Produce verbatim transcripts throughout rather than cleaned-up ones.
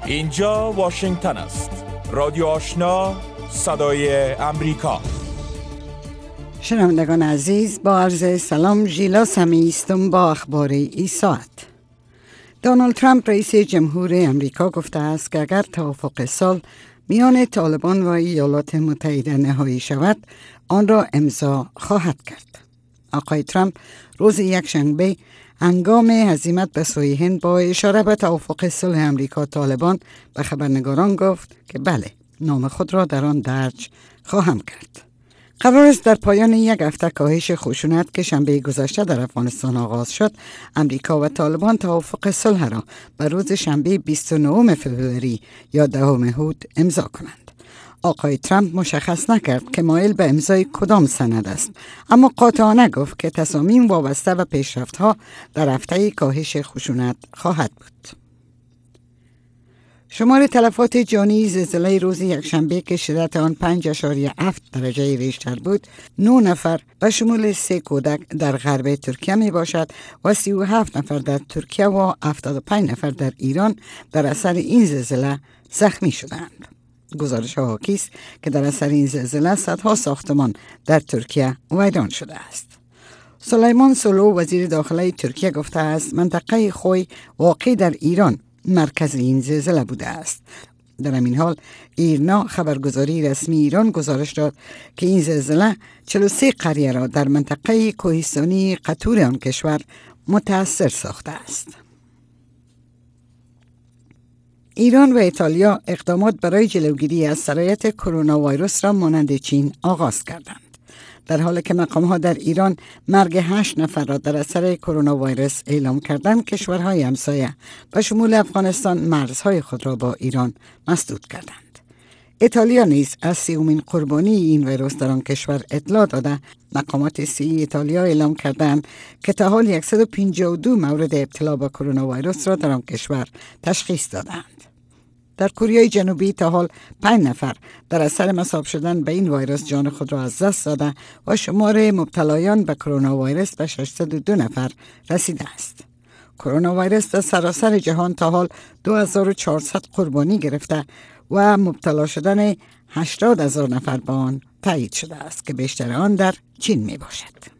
اینجا واشنگتن است. رادیو آشنا، صدای امریکا. شنوندگان عزیز، با عرض سلام، ژیلا سمی هستم با اخبار این ساعت. دونالد ترامپ رئیس جمهور امریکا گفته است که اگر توافق صلح میان طالبان و ایالات متحده نهایی شود، آن را امضا خواهد کرد. آقای ترامپ روز یکشنبه هنگام هزیمت به سوی هند با اشاره به توافق صلح امریکا طالبان به خبرنگاران گفت که بله، نام خود را در آن درج خواهم کرد. قرار است در پایان یک هفته کاهش خشونت که شنبه گذشته در افغانستان آغاز شد، امریکا و طالبان توافق صلح را به روز شنبه بیست و نهم فوریه یا دهم هود امضا کنند. آقای ترامپ مشخص نکرد که مایل به امضای کدام سند است، اما قاطعانه گفت که تصامیم وابسته به پیشرفت‌ها در هفته کاهش خشونت خواهد بود. شمار تلفات جانی زلزله روز یکشنبه که شدت آن پنج اشاریه هفت درجه ریشتر بود، نه نفر به شمول سه کودک در غرب ترکیه می باشد و سی و هفت نفر در ترکیه و هفتاد و پنج نفر در ایران در اثر این زلزله زخمی شدند. گزارش ها حاکی است که در اثر این زلزله صدها ساختمان در ترکیه ویران شده است. سلیمان سولو وزیر داخلی ترکیه گفته است منطقه خوی واقع در ایران مرکز این زلزله بوده است. در همین حال ایرنا خبرگزاری رسمی ایران گزارش داد که این زلزله چهل و سه قریه را در منطقه کوهستانی قطور آن کشور متاثر ساخته است. ایران و ایتالیا اقدامات برای جلوگیری از سرایت کرونا ویروس را مانند چین آغاز کردند، در حالی که مقام‌ها در ایران مرگ هشت نفر را در اثر کرونا ویروس اعلام کردند. کشورهای همسایه به شمول افغانستان مرزهای خود را با ایران مسدود کردند. ایتالیا نیز از سیومین قربانی این ویروس در آن کشور اطلاع داده. مقامات صحی ایتالیا اعلام کردند که تا حال صد و پنجاه و دو مورد ابتلا به کرونا ویروس را در آن کشور تشخیص دادند. در کره جنوبی تا حال پنج نفر در اثر مصاب شدن به این ویروس جان خود را از دست داده و شمار مبتلایان به کرونا ویروس به ششصد و دو نفر رسیده است. کرونا ویروس در سراسر جهان تا حال دو هزار و چهارصد قربانی گرفته و مبتلا شدن هشتاد هزار نفر به آن تایید شده است که بیشتر آن در چین می باشد.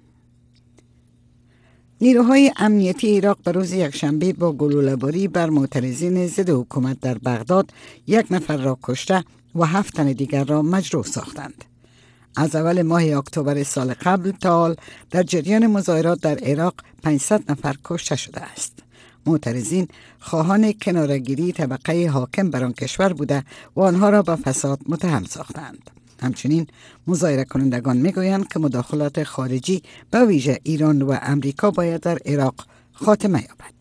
نیروهای امنیتی عراق به روز یکشنبه با گلوله‌باری بر معترضین ضد حکومت در بغداد یک نفر را کشته و هفت تن دیگر را مجروح ساختند. از اول ماه اکتبر سال قبل تا حال در جریان مظاهرات در عراق پانصد نفر کشته شده است. معترضین خواهان کناره‌گیری طبقه حاکم بر آن کشور بوده و آنها را به فساد متهم ساختند. همچنین مظاهره کنندگان میگویند که مداخلات خارجی به ویژه ایران و امریکا باید در عراق خاتمه یابد.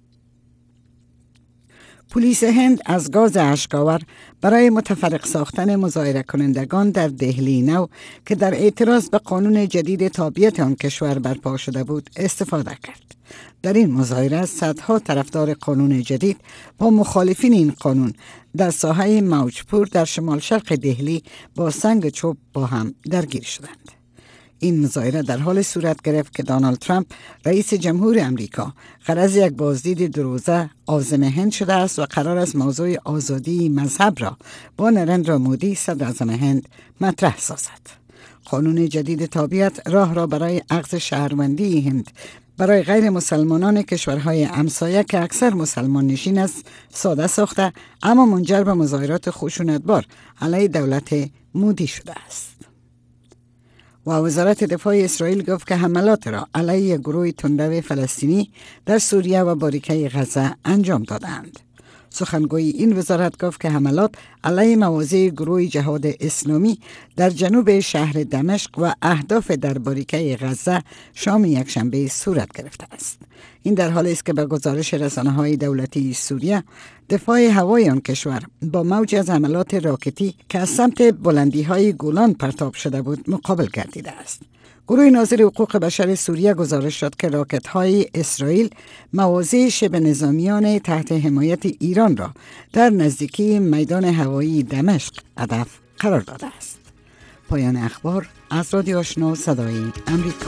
پلیس هند از گاز اشک‌آور برای متفرق ساختن مظاهره کنندگان در دهلی نو که در اعتراض به قانون جدید تابعیت آن کشور برپا شده بود استفاده کرد. در این مظاهره صدها طرفدار قانون جدید با مخالفین این قانون در ساحه موجپور در شمال شرق دهلی با سنگ چوب با هم درگیر شدند. این مظاهره در حال صورت گرفت که دونالد ترامپ رئیس جمهور امریکا غرض یک بازدید دو روزه عازم هند شده است و قرار است موضوع آزادی مذهب را با نریندرا مودی صدر اعظم هند مطرح سازد. قانون جدید تابعیت راه را برای اخذ شهروندی هند برای غیر مسلمانان کشورهای همسایه که اکثر مسلمان نشین است ساده ساخته، اما منجر به مظاهرات خشونتبار علیه دولت مودی شده است. و وزارت دفاع اسرائیل گفت که حملات را علیه گروه تندرو فلسطینی در سوریه و باریکه غزه انجام دادند. سخنگوی این وزارت گفت که حملات علیه مواضع گروه جهاد اسلامی در جنوب شهر دمشق و اهداف در باریکه غزه شام یکشنبه صورت گرفته است. این در حالی است که به گزارش رسانه‌های دولتی سوریه، دفاع هوایی آن کشور با موج از حملات راکتی که از سمت بلندی‌های گولان پرتاب شده بود مقابل گردیده است. گروه ناظر حقوق بشر سوریه گزارش داد که راکت‌های اسرائیل مواضع شبه نظامیان تحت حمایت ایران را در نزدیکی میدان هوایی دمشق هدف قرار داده است. پایان اخبار از رادیو آشنا صدای امریکا.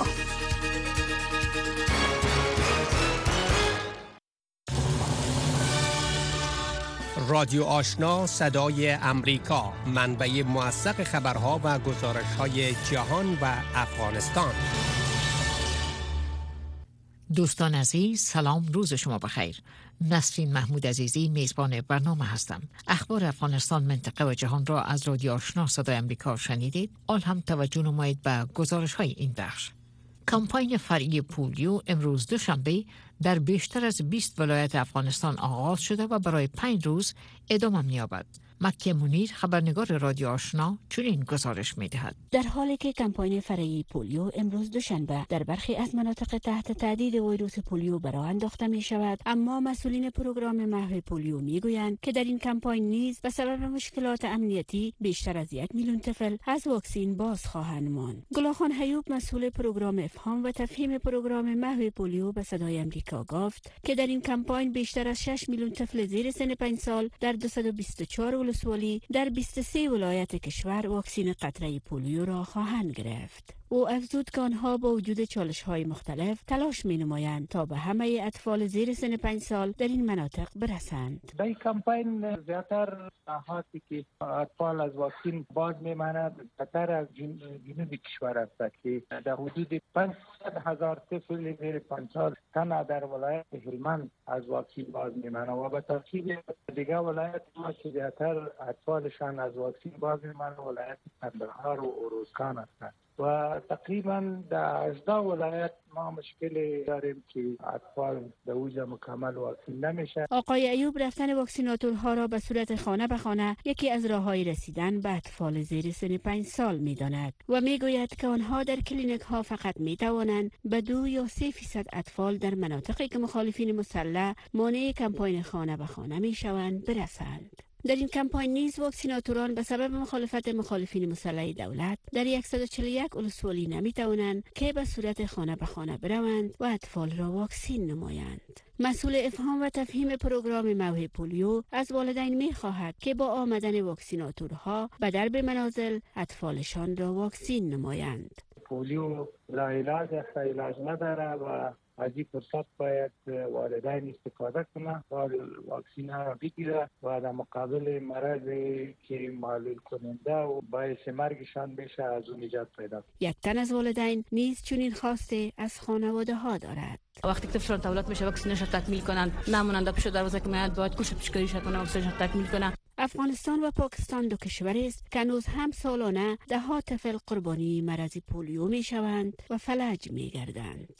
رادیو آشنا صدای امریکا، منبع موثق خبرها و گزارش‌های جهان و افغانستان. دوستان عزیز، سلام، روز شما بخیر. نسرین محمود عزیزی میزبان برنامه هستم. اخبار افغانستان، منطقه و جهان را از رادیو آشنا صدای امریکا شنیدید. آل هم توجه نمایید به گزارش‌های این بخش. کمپاین فرعی پولیو امروز دوشنبه در بیشتر از بیست ولایت افغانستان آغاز شده و برای پنج روز ادامه می‌یابد. مکه منیر، خبرنگار رادیو آشنا، چنین گزارش می‌دهد. در حالی که کمپاین فرعی پولیو امروز دوشنبه در برخی از مناطق تحت تهدید ویروس پولیو به راه انداخته می‌شود، اما مسئولین پروگرام محو پولیو می‌گویند که در این کمپاین نیز به سبب مشکلات امنیتی بیشتر از یک میلیون طفل از واکسین باز خواهند ماند. گلاخان حیوب، مسئول پروگرام افهام و تفهیم پروگرام محو پولیو، به صدای امریکا گفت که در این کمپاین بیشتر از شش میلیون طفل زیر سن پنج سال در دویست و بیست و چهار ولسوالی در بیست و سه ولایت کشور واکسین قطره پولیو را خواهند گرفت. او افزود که آنها با وجود چالش‌های مختلف تلاش می‌نمایند تا به همه اطفال زیر سن پنج سال در این مناطق برسند. در این کمپین زیادتر نهادی که اطفال از واکسین باز می‌مانند خطر از جنوب کشور است که در حدود پانصد هزار طفل زیر پنج سال تنها در ولایت هلمند از واکسین باز می‌مانند و به ترتیب دیگر ولایت ما که زیادتر اطفالشان از واکسین باز می‌مانند ولایت قندهار و اروزگان هستند و تقریبا در هجده ولایت ما مشکلی داریم که اطفال در اوج مکمل واکسین نمیشه. آقای ایوب رفتن واکسیناتورها را به صورت خانه به خانه یکی از راه‌های رسیدن به اطفال زیر سن پنج سال می‌داند و می‌گوید که آنها در کلینیک ها فقط می‌توانند به دو یا سه فیصد اطفال در مناطقی که مخالفین مسلح مانع کمپاین خانه به خانه می‌شوند برسند. در این کمپاین نیز واکسیناتوران به سبب مخالفت مخالفین مسلح دولت در صد و چهل و یک ولسوالی نمی‌توانند که به صورت خانه به خانه بروند و اطفال را واکسین نمایند. مسئول افهام و تفهیم پروگرام محو پولیو از والدین می‌خواهد که با آمدن واکسیناتورها به درب منازل اطفالشان را واکسین نمایند. پولیو لاعلاج است، علاج نداره و از این فرصت باید والدین استفاده کنند و واکسین ها را بگیرند و در مقابل مرضی که معلول کننده و باعث مرگشان بشه از اون نجات پیدا کنند. یک تن از والدین نیز چنین خواسته از خانواده ها دارد. وقتی که طفلان دولت میشه واکسینش تکمیل کنند، نمونند پیش دروازه که میاد باید کوشش پیشگیری کنه واکسینش تکمیل کنه. افغانستان و پاکستان دو کشوری است که هنوز هم سالانه ده ها طفل قربانی مرض پولیو میشوند و فلج میگردند.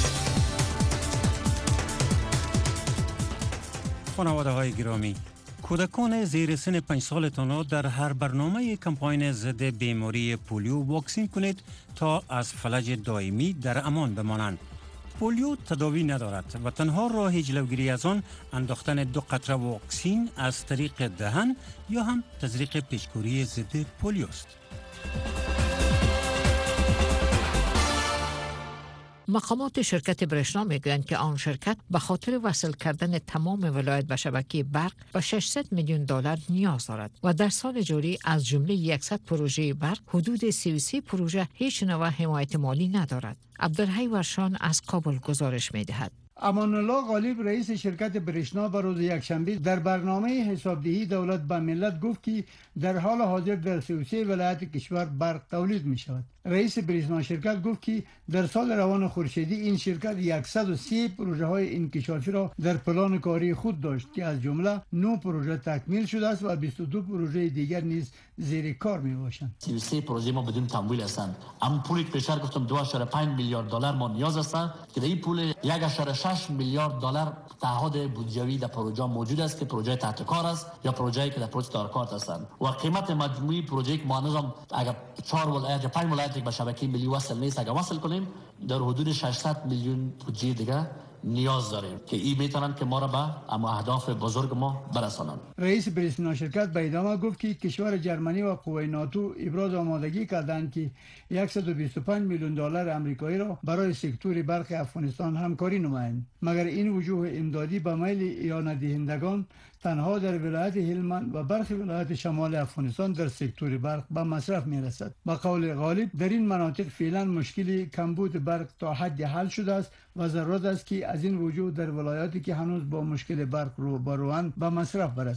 خانواده های گرامی، کودکان زیر سن پنج سالتان را در هر برنامه کمپاین ضد بیماری پولیو واکسین کنید تا از فلج دائمی در امان بمانند. پولیو تداوی ندارد و تنها راه جلوگیری از آن انداختن دو قطره واکسین از طریق دهن یا هم تزریق پیشگیری ضد پولیو است. مقامات شرکت برشنا میگویند که آن شرکت به خاطر وصل کردن تمام ولایت به شبکه برق به ششصد میلیون دلار نیاز دارد و در سال جاری از جمله صد پروژه برق حدود سی و سه پروژه هیچ نوع حمایت مالی ندارد. عبدالحی ورشان از کابل گزارش میدهد. امان الله غالب رئیس شرکت برشنا به روز یکشنبه در برنامه حسابدهی دولت به ملت گفت که در حال حاضر در سی و سه ولایت کشور برق تولید می شود. رئیس برشنا شرکت گفت که در سال روان خورشیدی این شرکت صد و سی پروژه های انکشافی را در پلان کاری خود داشت که از جمله نه پروژه تکمیل شده است و بیست و دو پروژه دیگر نیز زیر کار می باشند. سی و سه پروژه ما بدون تمویل هستند. اما پولی که پیشتر گفتم دو و پنج میلیارد دلار ما نیاز هستند که در این پول یک و شش میلیارد دلار تعهد بودجویی در پروژه موجود است که پروژه تحت کار است یا پروژه‌ای که در پروژه دار کار هستند و قیمت مجموعی پروژه که ما نظام اگر چهار ولایت یا پنج ولایت به شبکه ملی وصل نیست اگر وصل کنیم در حدود ششصد میلیون بودجه دیگه نیاز داریم که این میتونن که ما را به اما اهداف بزرگ ما برسانند. رئیس برشنا شرکت به ادامه گفت که کشور جرمنی و قوای ناتو ابراز آمادگی کردند که صد و بیست و پنج میلیون دلار آمریکایی را برای سکتور برق افغانستان همکاری نمایند. مگر این وجوه امدادی به میل اعانه دهندگان تنها در ولایت هلمند و برخی ولایت شمال افغانستان در سکتور برق به مصرف میرسد. به قول غالب در این مناطق فعلا مشکل کمبود برق تا حد حل شده است و ضرورت است که از این وجوه در ولایاتی که هنوز با مشکل برق رو بروند به مصرف برسد.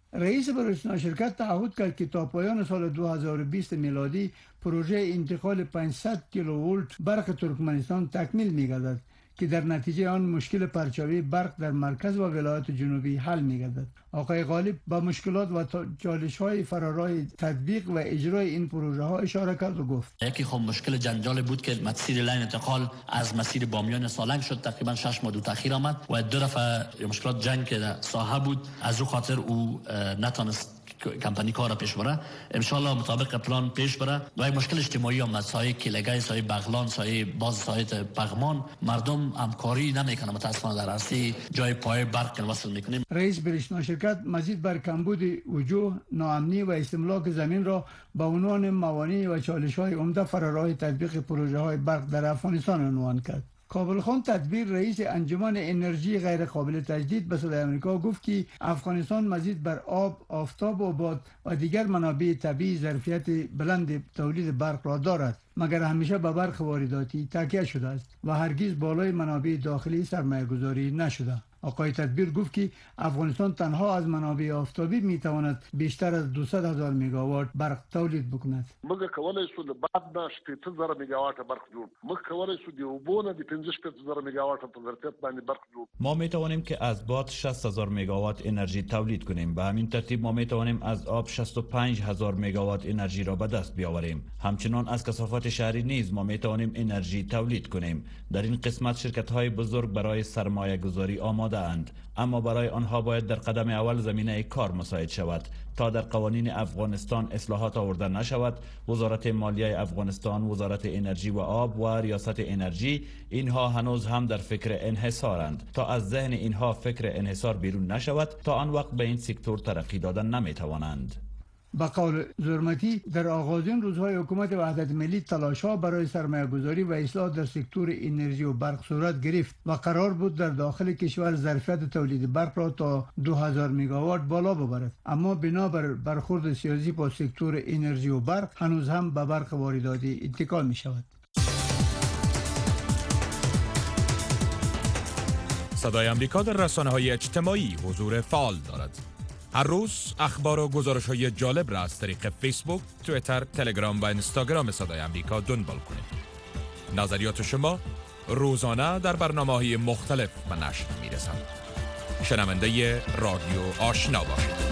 رئیس بروسنا شرکت تعهد کرد که تا پایان سال دو هزار و بیست میلادی پروژه انتقال پانصد کیلوولت برق ترکمنستان تکمیل می‌گردد که در نتیجه آن مشکل پرچاوی برق در مرکز و ولایات جنوبی حل می‌گردد. آقای غالب با مشکلات و چالش‌های فرارای تطبیق و اجرای این پروژه ها اشاره کرد و گفت یکی خب مشکل جنجال بود که مسیر لین انتقال از مسیر بامیان سالنگ شد، تقریبا شش ماه دو تاخیر آمد و دو دفعه مشکلات جنگ که در ساحه بود، از او خاطر او نتونست کمپانی کار پیش بره. ان شاء الله مطابق پلان پیش بره. و یک مشکل اجتماعی هم سایه کلگای، سایه بغلان، سایه باز سایه پغمان، مردم همکاری نمیکنه متاسفانه در اصلی جای پای برق وصل میکنیم. رئیس بریشنا شرکت مزید بر کمبود وجوه، ناامنی و استملاک زمین را با عنوان موانع و چالش‌های عمده فرارای تطبیق پروژه‌های برق در افغانستان عنوان کرد. کابل خان تدبیر رئیس انجمن انرژی غیر قابل تجدید به صدای آمریکا گفت که افغانستان مزید بر آب، آفتاب و باد و دیگر منابع طبیعی ظرفیت بلند تولید برق را دارد، مگر همیشه به برق وارداتی تکیه شده است و هرگز بالای منابع داخلی سرمایه‌گذاری نشده. آقای تدبیر گفت که افغانستان تنها از منابع آفتابی میتواند بیشتر از دویست هزار مگاوات برق تولید بکند. موږ کولای شو د باد نه شپږ زره مگاوات برق جوړ، موږ کولای شو د اوبو نه د پنځه شپږ زره مگاوات په ظرفیت باندې برق جوړ. ما میتوانیم که از باد شصت هزار مگاوات انرژی تولید کنیم. به همین ترتیب ما میتوانیم از آب شصت و پنج هزار مگاوات انرژی را به دست بیاوریم. همچنان از کثافات شهری نیز ما میتوانیم انرژی تولید کنیم. در این قسمت شرکت های بزرگ برای سرمایه گذاری آماده اند، اما برای آنها باید در قدم اول زمینه کار مساعد شود. تا در قوانین افغانستان اصلاحات آورده نشود، وزارت مالیه افغانستان، وزارت انرژی و آب و ریاست انرژی، اینها هنوز هم در فکر انحصارند. تا از ذهن اینها فکر انحصار بیرون نشود، تا آن وقت به این سکتور ترقی دادن نمیتوانند. با قول زرمتی در آغازین روزهای حکومت وحدت ملی تلاش‌ها برای سرمایه‌گذاری و اصلاح در سکتور انرژی و برق صورت گرفت و قرار بود در داخل کشور ظرفیت تولید برق را تا دو هزار مگاوات بالا ببرد، اما بنابر برخورد سیاسی با سکتور انرژی و برق هنوز هم به برق وارداتی اتکا می‌شود. صدای آمریکا در رسانه‌های اجتماعی حضور فعال دارد. هر روز اخبار و گزارش‌های جالب را از طریق فیسبوک، توییتر، تلگرام و اینستاگرام صدای آمریکا دنبال کنید. نظریات شما روزانه در برنامه‌های مختلف به نشر می‌رسند. شنونده رادیو آشنا باشید.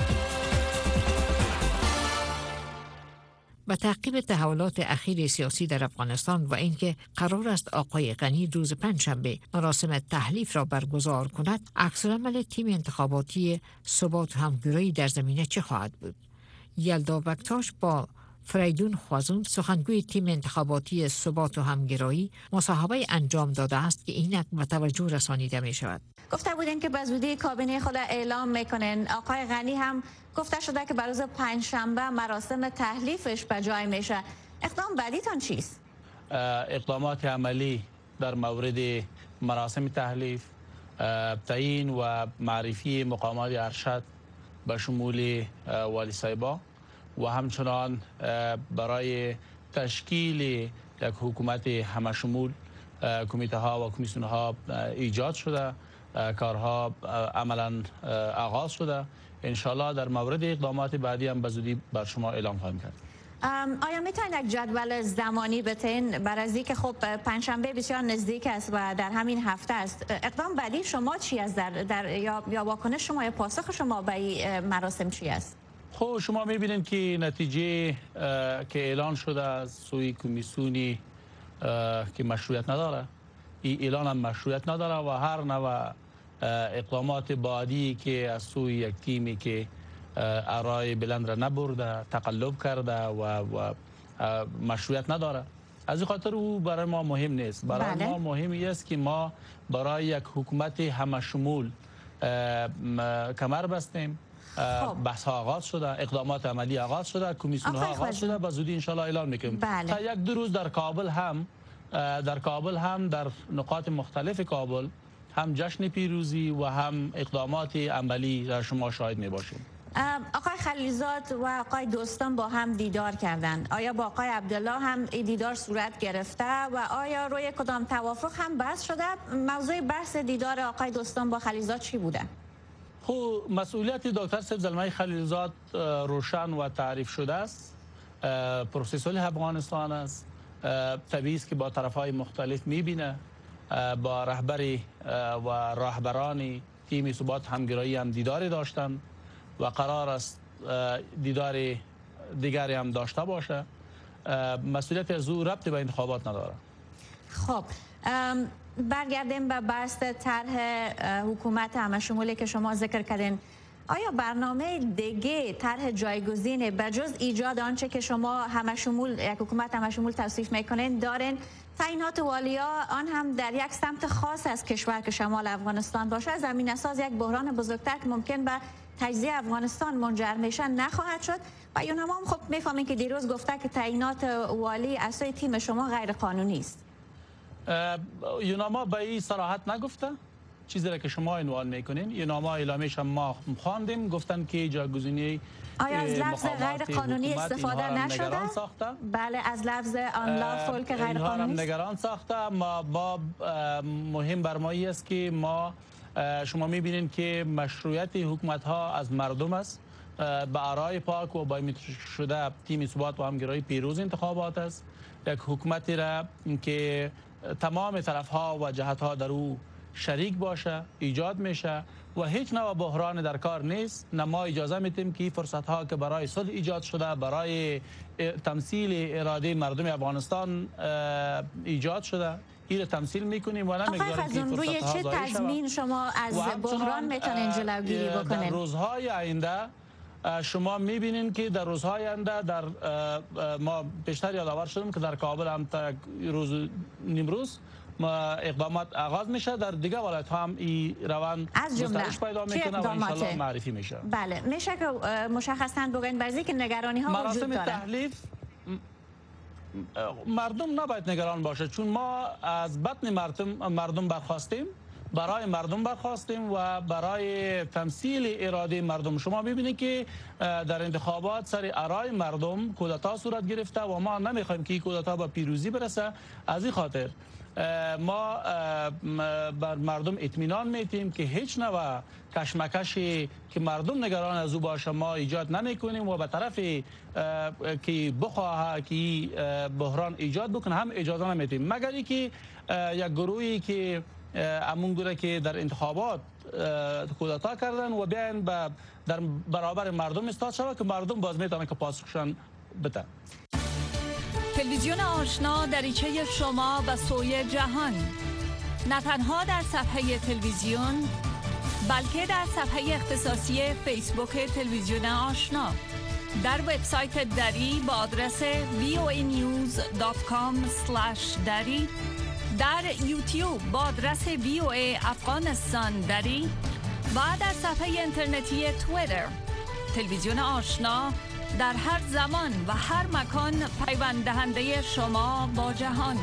با تعقیب تحولات اخیر سیاسی در افغانستان و اینکه قرار است آقای غنی روز پنجشنبه مراسم تحلیف را برگزار کند، عکس‌العمل تیم انتخاباتی ثبات و همگرایی در زمینه چه خواهد بود؟ یلدا بکتاش با فریدون خوازون، سخنگوی تیم انتخاباتی ثبات و همگرایی، مصاحبه انجام داده است که اینک به توجه رسانیده می شود. گفته بودین که به زودی کابینه خود اعلام میکنین. آقای غنی هم گفته شده که بر روز پنجشنبه مراسم تحلیفش به جای میشه. اقدام بعدیتان چیست؟ اقدامات عملی در مورد مراسم تحلیف، تعیین و معرفی مقامات ارشد به شمول والی صاحبا و همچنان برای تشکیل یک حکومت همشمول کمیته ها و کمیسیون ها ایجاد شده، کارها عملا آغاز شده. انشالله در مورد اقدامات بعدی هم به زودی بر شما اعلام خواهیم کرد. آیا میتونید یک جدول زمانی بتین بر از اینکه خب پنجشنبه بسیار نزدیک است و در همین هفته است، اقدام بعدی شما چی است در, در یا یا واکنش شما یا پاسخ شما به این مراسم چی است؟ خب شما میبینید که نتیجه که اعلان شده از سوی کمیسیونی که مشروعیت نداره، این اعلان هم مشروعیت نداره و هر نوع اقدامات بعدی که از سوی یک تیمی که آرای بلند را نبرده، تقلب کرده و, و مشروعیت نداره، از این خاطر او برای ما مهم نیست. برای بله. ما مهم است که ما برای یک حکومت همشمول کمر بستیم. بحث ها آغاز شده، اقدامات عملی آغاز شده، کمیسیون ها آغاز شده، با زودی انشالله اعلان میکنیم. بله. تا یک دو روز در کابل هم در کابل هم در نقاط مختلف کابل هم جشن پیروزی و هم اقدامات عملی را شما شاهد می باشید. آقای خلیلزاد و آقای دوستان با هم دیدار کردند. آیا با آقای عبدالله هم دیدار صورت گرفته و آیا روی کدام توافق هم بحث شده؟ موضوع بحث دیدار آقای دوستان با خلیلزاد چی بوده؟ خب مسئولیت دکتر سیف زلمه خلیلزاد روشن و تعریف شده است. پروسه صلح افغانستان است. طبیعی است که با طرفهای مختلف میبینه، با رهبری و راهبرانی تیم ثبات همگرایی هم دیداری داشتن و قرار است دیدار دیگری هم داشته باشه. مسئولیت از او ربطی به انتخابات نداره. خب برگردیم به بحث طرح حکومت همشمولی که شما ذکر کردین. آیا برنامه دیگه طرح جایگزین به جز ایجاد آنچه که شما همشمول یک حکومت همشمول توصیف میکنین دارین؟ تعیینات والیا آن هم در یک سمت خاص از کشور که شمال افغانستان باشه، زمین اساس یک بحران بزرگتر که ممکن به تجزیه افغانستان منجر میشه نخواهد شد. و یوناما هم خب میفهمین که دیروز گفته که تعیینات والی از سوی تیم شما غیر قانونی است. یوناما به این صراحت نگفته چیزی را که شما عنوان میکنین. یوناما اعلامیش هم ما خواندیم، گفتن که جایگزینی آیا از لفظ غیر قانونی استفاده نشده؟ بله، از لفظ آنلافول که غیر قانونی است. نگران ساخته. ما با مهم برمایی است که ما شما میبینید که مشروعیت حکومت ها از مردم است. به آرای پاک و با شده تیم ثبات و همگرایی پیروز انتخابات است. یک حکومتی را که تمام طرف ها و جهت ها در او شریک باشه ایجاد میشه و هیچ نوع بحران در کار نیست. نه ما اجازه میتیم که فرصت ها که برای صلح ایجاد شده، برای تمثیل اراده مردم افغانستان ایجاد شده، این تمثیل میکنیم و نمیگذاریم که فرصت روی چه تضمین شما از بحران میتونین جلوگیری بکنین؟ در روزهای آینده شما میبینین که در روزهای آینده در ما بیشتر یادآور شدیم که در کابل هم تا روز نیمروز اقدامات آغاز میشه، در دیگه ولایت هم این روند گسترش پیدا میکنه و انشالله معرفی میشه. بله، میشه که مشخصاً بگین بعضی که نگرانی ها وجود داره. مراسم تحلیف مردم نباید نگران باشه، چون ما از بطن مردم مردم برخواستیم، برای مردم برخواستیم و برای تمثیل اراده مردم. شما ببینید که در انتخابات سر آرای مردم کودتا صورت گرفته و ما نمیخوایم که این کودتا به پیروزی برسه. از این خاطر ما بر مردم اطمینان میتیم که هیچ نوع کشمکشی که مردم نگران از او باشه ما ایجاد نمیکنیم و به طرف که بخواه که بحران ایجاد بکنه هم اجازه نمیتیم، مگر اینکه یک گروهی که امون گروه که در انتخابات کودتا کردن و بیاین در برابر مردم ایستاد شود که مردم باز میتونه که پاسخشان بده. تلویزیون آشنا دریچه شما به سوی جهان، نه تنها در صفحه تلویزیون بلکه در صفحه اختصاصی فیسبوک تلویزیون آشنا، در وبسایت دری با آدرس وی او ای نیوز دات کام اسلش دری، در یوتیوب با آدرس وی او ای افغانستان دری و در صفحه اینترنتی توییتر. تلویزیون آشنا در هر زمان و هر مکان پیوند دهنده شما با جهان.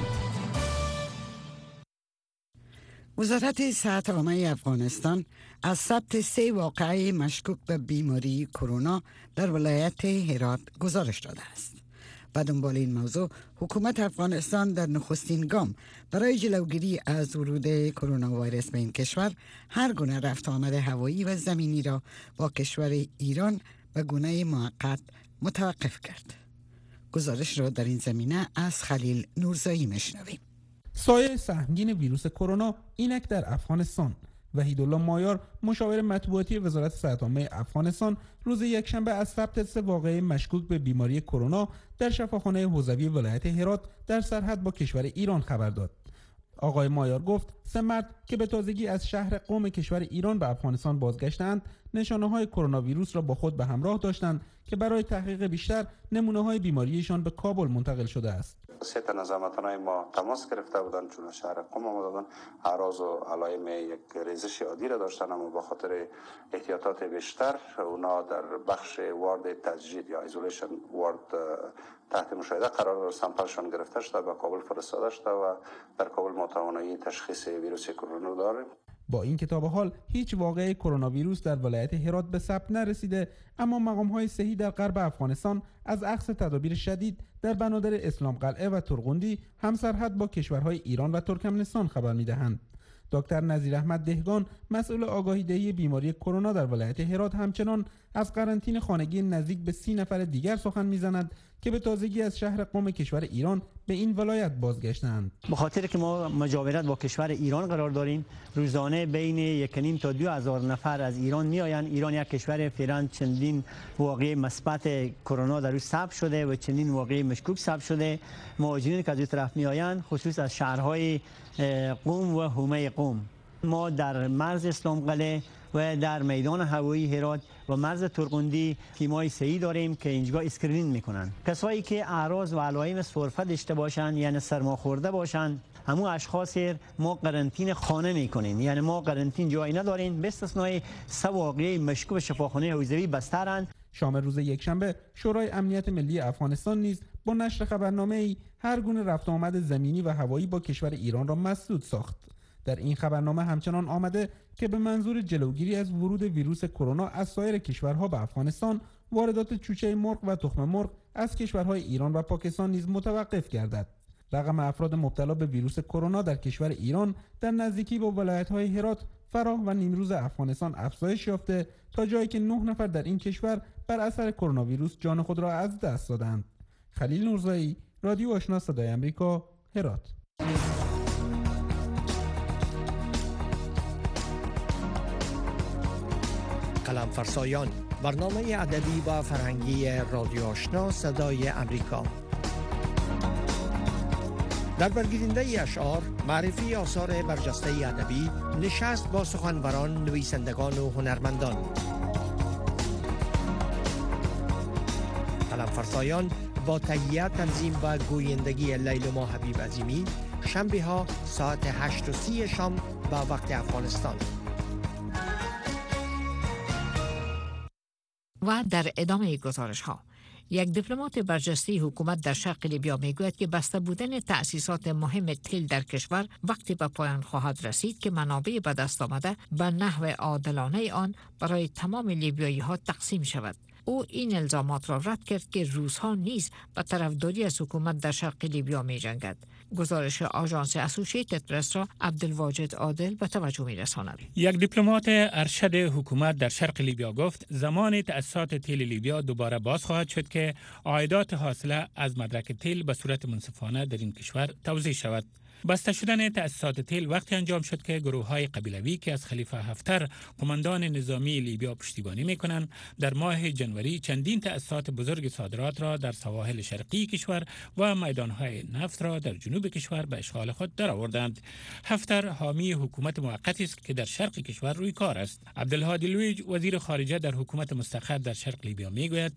وزارت صحت عامه افغانستان از ثبت سه واقعه مشکوک به بیماری کرونا در ولایت هرات گزارش داده است. و دنبال این موضوع حکومت افغانستان در نخستین گام برای جلوگیری از ورود کرونا ویروس به این کشور هر گونه رفت آمد هوایی و زمینی را با کشور ایران به گونه موقت متوقف کرد. گزارش را در این زمینه از خلیل نورزایی میشنویم. سایه سهمگین ویروس کرونا اینک در افغانستان. وحیدالله مایار مشاور مطبوعاتی وزارت صحت عامه افغانستان روز یکشنبه از ثبت سه واقعه مشکوک به بیماری کرونا در شفاخانه حوزوی ولایت هرات در سرحد با کشور ایران خبر داد. آقای مایار گفت سه مرد که به تازگی از شهر قم کشور ایران به افغانستان بازگشتند نشانه‌های کرونا ویروس را با خود به همراه داشتند که برای تحقیق بیشتر نمونه‌های بیماریشان به کابل منتقل شده است. سه تا از هموطنان ما تماس گرفته بودند چون شهر قم آمدند، اعراض و علائم یک ریزش عادی را داشتند، اما با خاطر احتیاطات بیشتر اونا در بخش وارد تجدید یا ایزولیشن وارد تحت مشاهده قرار داشت. سامپلشان گرفته شده به کابل فرستاده شده و در کابل ما توانایی تشخیص ویروس کرونا داریم. با این که تا به حال هیچ واقعه کرونا ویروس در ولایت هرات به ثبت نرسیده، اما مقام‌های صحی در غرب افغانستان از اخذ تدابیر شدید در بنادر اسلام قلعه و ترغندی همسرحد با کشورهای ایران و ترکمنستان خبر می‌دهند. دکتر نظیر احمد دهقان مسئول آگاهی دهی بیماری کرونا در ولایت هرات همچنان از قرنطینه خانگی نزدیک به سی نفر دیگر سخن میزند که به تازگی از شهر قم کشور ایران به این ولایت بازگشتند. به خاطر که ما مجاورت با کشور ایران قرار داریم، روزانه بین یک و نیم تا دو هزار نفر از ایران میآیند. ایران یک کشور فعلا چندین واقعه مثبت کرونا در او ثبت شده و چندین واقعه مشکوک ثبت شده. مهاجرین که از این طرف میآیند خصوص از شهرهای قم و حومه قم، ما در مرز اسلام قلعه و در میدان هوایی هرات و مرز ترقندی تیمای سه‌ای داریم که اینجا اسکرینینگ میکنن. کسایی که اعراض و علائم سرفه داشته باشن، یعنی سرما خورده باشن، همون اشخاص ما قرنطینه خانه میکنیم. یعنی ما قرنطین جایی نداریم به استثنای سه واقعه مشکوک شفاخانه حوزوی بسترن. شام روز یکشنبه شورای امنیت ملی افغانستان نیز با نشر خبرنامه‌ای هر گونه رفت آمد زمینی و هوایی با کشور ایران را مسدود ساخت. در این خبرنامه همچنان آمده که به منظور جلوگیری از ورود ویروس کرونا از سایر کشورها به افغانستان، واردات چوچه مرغ و تخم مرغ از کشورهای ایران و پاکستان نیز متوقف گردد. رقم افراد مبتلا به ویروس کرونا در کشور ایران در نزدیکی با ولایت‌های هرات، فراه و نیمروز افغانستان افزایش یافته تا جایی که نه نفر در این کشور بر اثر کرونا ویروس جان خود را از دست دادند. خلیل نورزایی، رادیو آشنا صدای آمریکا، هرات. قلم فرسایان، برنامه ادبی و فرهنگی رادیو آشنا صدای آمریکا. در برگیرنده اشعار، معرفی آثار برجسته ادبی، نشست با سخنوران، نویسندگان و هنرمندان. قلم فرسایان با تهیه، تنظیم و گویندگی لیلما حبیب عظیمی، شنبه ها ساعت هشت و سی شام با وقت افغانستان. و در ادامه گزارش ها، یک دیپلمات برجسته حکومت در شرق لیبیا میگوید که بسته بودن تأسیسات مهم تیل در کشور وقتی به پایان خواهد رسید که منابع به دست آمده به نحو عادلانه آن برای تمام لیبیایی ها تقسیم شود. او این الزامات را رد کرد که روس‌ها نیز به طرفداری از حکومت در شرق لیبیا می جنگد. گزارش آژانس اسوسییتد پرس را عبدالواجد عادل به توجه می رساند. یک دیپلمات ارشد حکومت در شرق لیبیا گفت زمان تأسیسات تیل لیبیا دوباره باز خواهد شد که عایدات حاصله از مدرک تیل به صورت منصفانه در این کشور توزیع شود. بسته شدن تأسیسات تیل وقتی انجام شد که گروه‌های قبیلوی که از خلیفه حفتر قماندان نظامی لیبیا پشتیبانی می‌کنند در ماه جنوری چندین تأسیسات بزرگ صادرات را در سواحل شرقی کشور و میدان‌های نفت را در جنوب کشور به اشغال خود درآوردند. حفتر حامی حکومت موقتی است که در شرق کشور روی کار است. عبدالهادی لویج وزیر خارجه در حکومت مستقر در شرق لیبیا می‌گوید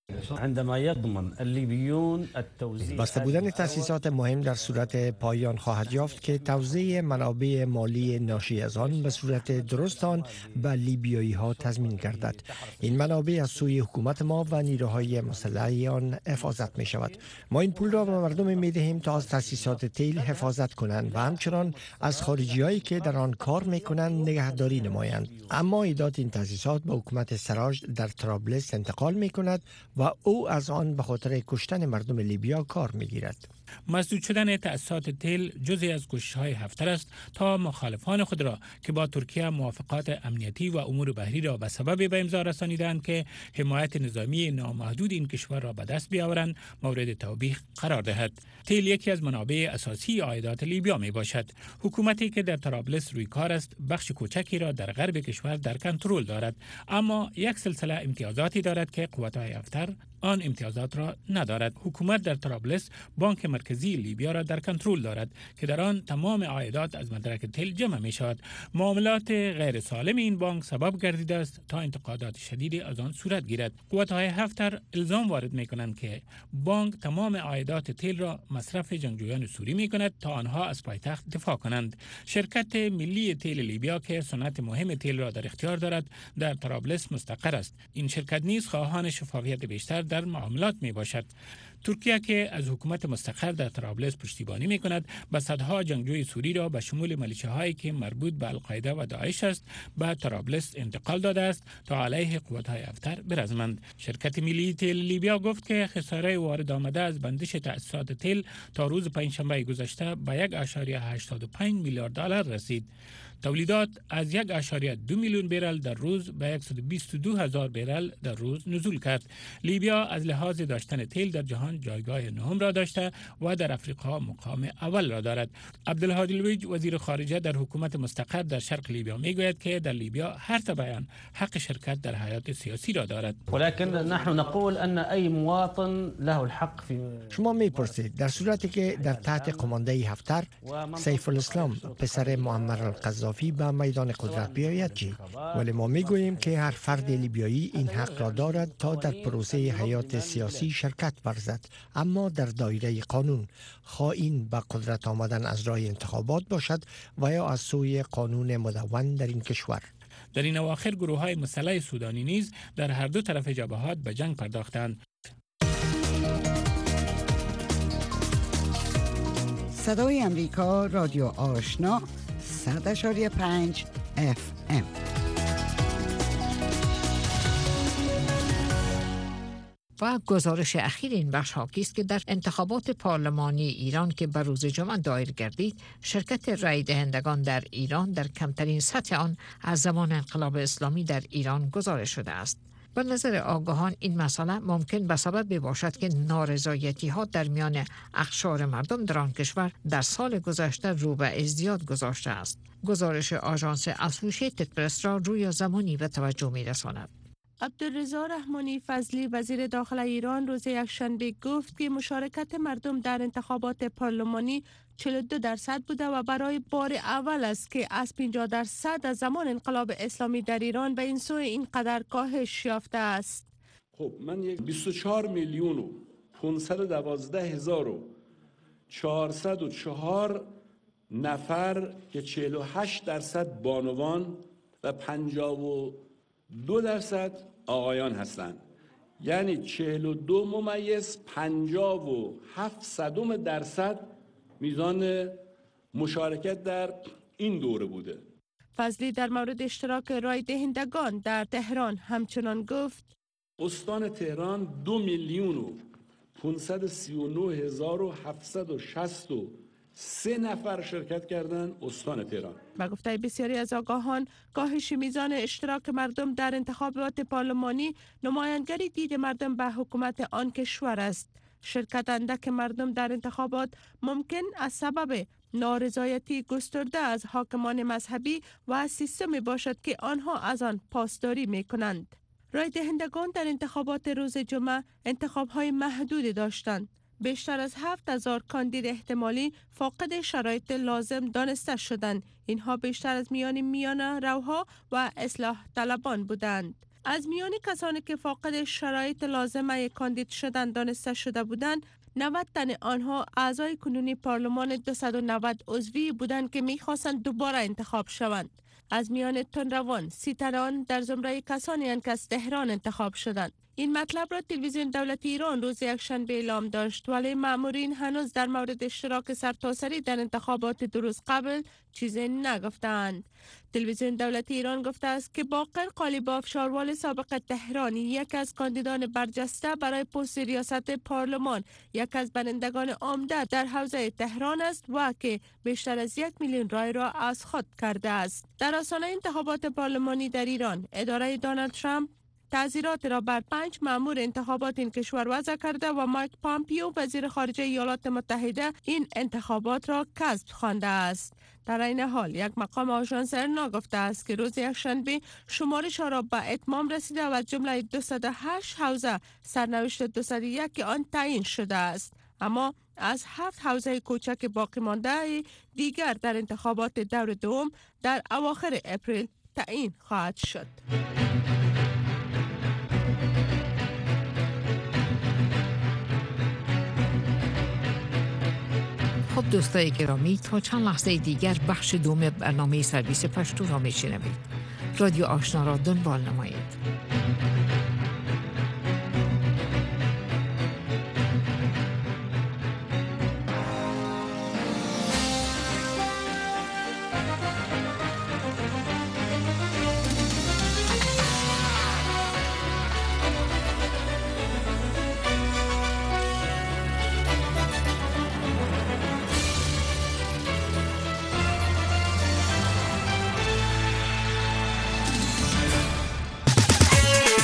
عندما يضمن الليبيون التوزيع بسته بودن تأسیسات مهم در صورت پایان خواهد یافت که توزیع منابع مالی ناشی از آن به صورت درست آن به لیبیایی ها تضمین گردد. این منابع از سوی حکومت ما و نیروهای مسلح آن حفاظت می شود. ما این پول را به مردم می دهیم تا از تأسیسات تیل حفاظت کنند و همچنان از خارجی هایی که در آن کار می کنند نگهداری نمایند. اما ایداد این تأسیسات به حکومت سراج در طرابلس انتقال می کند و او از آن به خاطر کشتن مردم لیبیا کار می‌گیرد. مسدود شدن تأسیسات تیل جزئی از کوشش‌های حفتر است تا مخالفان خود را که با ترکیه موافقات امنیتی و امور بحری را به سبب به امضا رسانیدند که حمایت نظامی نامحدود این کشور را به دست بیاورند مورد توبیخ قرار دهد. تیل یکی از منابع اساسی عایدات لیبیا می باشد. حکومتی که در طرابلس روی کار است بخش کوچکی را در غرب کشور در کنترل دارد، اما یک سلسله امتیازاتی دارد که قوت‌های حفتر آن امتیازات را ندارد. حکومت در طرابلس بانک مرکزی لیبیا را در کنترل دارد که در آن تمام عایدات از مدرک تیل جمع می شود. معاملات غیر سالم این بانک سبب گردیده است تا انتقادات شدیدی از آن صورت گیرد. قوت‌های حفتر الزام وارد می کنند که بانک تمام عایدات تیل را مصرف جنگجویان سوری می کند تا آنها از پایتخت دفاع کنند. شرکت ملی تیل لیبیا که صنعت مهم تیل را در اختیار دارد در طرابلس مستقر است. این شرکت نیز خواهان شفافیت بیشتر در در معاملات می باشد. ترکیه که از حکومت مستقر در طرابلس پشتیبانی می کند به صدها جنگجوی سوری را به شمول ملیشه هایی که مربوط به القاعده و داعش است به طرابلس انتقال داده است تا علیه قوات های هفتر برزمند. شرکت ملی تیل لیبیا گفت که خساره وارد آمده از بندش تأسیسات تیل تا روز پنجشنبه گذشته به یک ممیز هشتاد و پنج میلیارد دلار رسید. تولیدات از یک ممیز دو میلیون برل در روز به صد و بیست و دو هزار برل در روز نزول کرد. لیبیا از لحاظ داشتن تیل در جهان جایگاه نهم را داشته و در افریقا مقام اول را دارد. عبدالهادی الویج وزیر خارجه در حکومت مستقر در شرق لیبیا میگوید که در لیبیا هر تبعیان حق شرکت در حیات سیاسی را دارد. ولكن نحن نقول ان اي مواطن له الحق في شما میپرسید در صورتی که در تحت قمانده هفتر سیف الاسلام پسر معمر القذافی به میدان قدرت بیاید چی؟ ولی ما میگوییم که هر فرد لیبیایی این حق را دارد تا در پروسه حیات سیاسی شرکت ورزد، اما در دایره قانون، خواه این به قدرت آمدن از راه انتخابات باشد و یا از سوی قانون مدون در این کشور. در این اواخر گروه های مسلح سودانی نیز در هر دو طرف جبهات به جنگ پرداختند. صدای امریکا، رادیو آشنا، صد اشاری پنج اف ام. و گزارش اخیر این بخش حاکی است که در انتخابات پارلمانی ایران که بر روز جمعه دایر گردید، شرکت رای دهندگان در ایران در کمترین سطح آن از زمان انقلاب اسلامی در ایران گزارش شده است. به نظر آگاهان این مسئله ممکن به سبب باشد که نارضایتی ها در میان اقشار مردم در آن کشور در سال گذشته رو به ازدیاد گذاشته است. گزارش آژانس اسوشیتد پرس را روی زمانی به توجه می رساند. عبدالرضا رحمانی فضلی وزیر داخل ایران روز یکشنبه گفت که مشارکت مردم در انتخابات پارلمانی چهل و دو درصد بوده و برای بار اول است که از پنجاه درصد از زمان انقلاب اسلامی در ایران به این سوی اینقدر کاهش یافته است. خب من یک بیست و چهار میلیون و پانصد و دوازده هزار و چهارصد و چهار نفر که چهل و هشت درصد بانوان و پنجاه و دو درصد آقایان هستند، یعنی چهل و دو ممیز پنجاه و هفت صدم درصد میزان مشارکت در این دوره بوده. فضلی در مورد اشتراک رای دهندگان در تهران همچنان گفت استان تهران دو میلیون و پانصد و سی و نه هزار و هفتصد و شصت و سه نفر شرکت کردند. استان تهران با گفته بسیاری از آگاهان، کاهش میزان اشتراک مردم در انتخابات پارلمانی نمایانگری دید مردم به حکومت آن کشور است. شرکت اندک مردم در انتخابات ممکن از سبب نارضایتی گسترده از حاکمان مذهبی و سیستمی باشد که آنها از آن پاسداری می کنند. رای دهندگان در انتخابات روز جمعه انتخاب‌های محدودی داشتند. بیشتر از هفت هزار کاندید احتمالی فاقد شرایط لازم دانسته شدند. اینها بیشتر از میان میان روها و اصلاح طلبان بودند. از میان کسانی که فاقد شرایط لازمه کاندید شدن دانسته شده بودند، نود تن آنها اعضای کنونی پارلمان دویست و نود عضوی بودند که می‌خواستند دوباره انتخاب شوند. از میان تندروان سی تن در زمره کسانی اند که از تهران انتخاب شدند. این مطلب را تلویزیون دولتی ایران روز یکشنبه اعلام داشت، ولی مامورین هنوز در مورد اشتراک سرتاسری در انتخابات دو روز قبل چیزی نگفتند. تلویزیون دولتی ایران گفته است که باقر قالیباف شاروال سابق تهرانی یک از کاندیدان برجسته برای پست ریاست پارلمان، یک از برندگان عمده در حوزه تهران است و که بیشتر از یک میلیون رای را از خود کرده است. در آستانه انتخابات پارلمانی در ایران، اداره دونالد ترامپ تعزیرات را بر پنج مأمور انتخابات این کشور وضع کرده و مایک پامپیو وزیر خارجه ایالات متحده این انتخابات را کذب خوانده است. در این حال یک مقام آژانس ارنا گفته است که روز یکشنبه شمارش را به اتمام رسیده و جمله دویست و هشت حوزه سرنوشت دویست و یک آن تعیین شده است، اما از هفت حوزه کوچک باقی مانده دیگر در انتخابات دور دوم در اواخر اپریل تعیین خواهد شد. خب دوستای گرامی، تا چند لحظه دیگر بخش دوم برنامه سرویس پشتو را میشنوید. رادیو آشنا را دنبال نمایید.